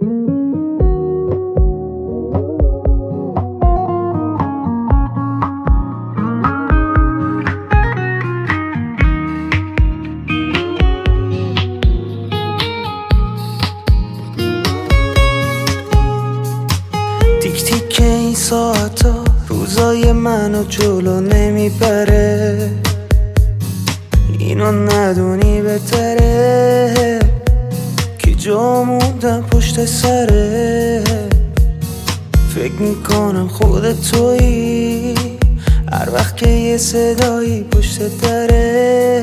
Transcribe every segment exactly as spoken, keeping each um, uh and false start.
تیک تیک این ساعتا روزای منو جلو نمیبره، اینو ندونی بهتره که جا موندم پشت سره. فکر میکنم خودت تویی هر وقت که یه صدایی پشت دره.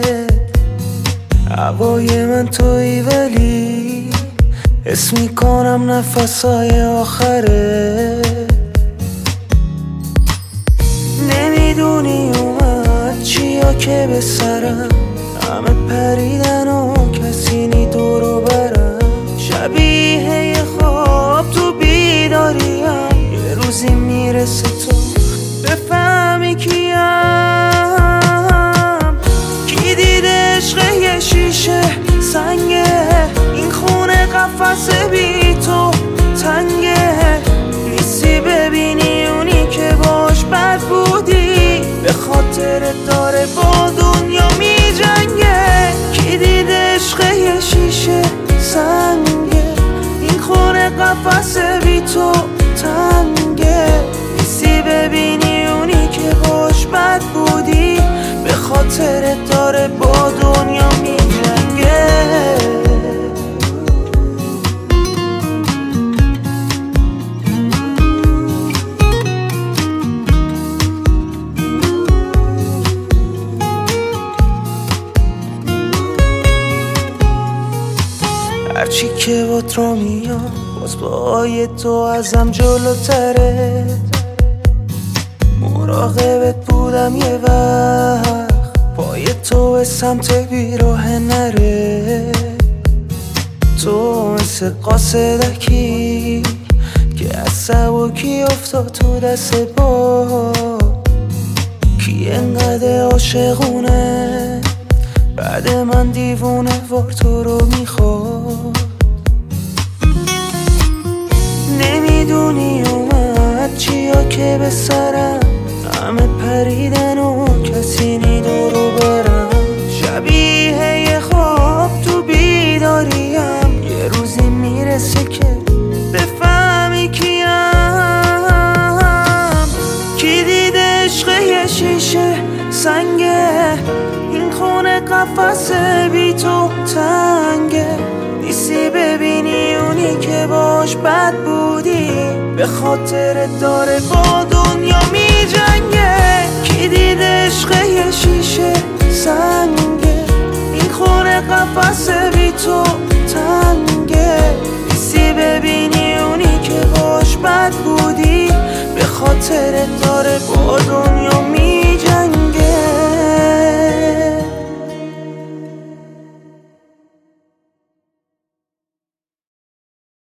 هوای من تویی ولی حس میکنم نفسای آخره. نمیدونی اومد چیا که به سرم، همه پریدن و کسی نی دورو برم. شبیه یه خواب تو بیداریم، یه روزی میرسه تو بفهمی کیم. کی دید عشق یه شیشه سنگه، این خونه قفس بی تو تنگه. نیستی ببینی اونی که باش بد بودی، به خاطر داره با دنیا می جنگه. کی دید عشق یه شیشه سنگه، این خونه قفس بی تو تنگه. نیستی ببینی اونی که باش بد بودی، به خاطر داره با دنیا می جنگه. هرچی که بات رو میام باز با آی تو ازم جلوتره. مراقبت بودم یه وقت، پای تو به سمت بیراه نره. تو مثل قاصدکی که از سبکی افتاد تو دست با. کی انقدر عاشقونه بعد من دیوونه وار تو رو میخواد. نمیدونی اومد چیا که به سرم، همه پریدن و کسی نی دورو برم. شبیه یه خواب تو بیداریم، یه روزی میرسه که بفهمی کیم. کی دید عشق یه شیشه سنگه، این خونه قفس بی تو تنگه. نیستی ببینی اونی که باش بد بودی، به خاطر داره با دنیا می جنگه.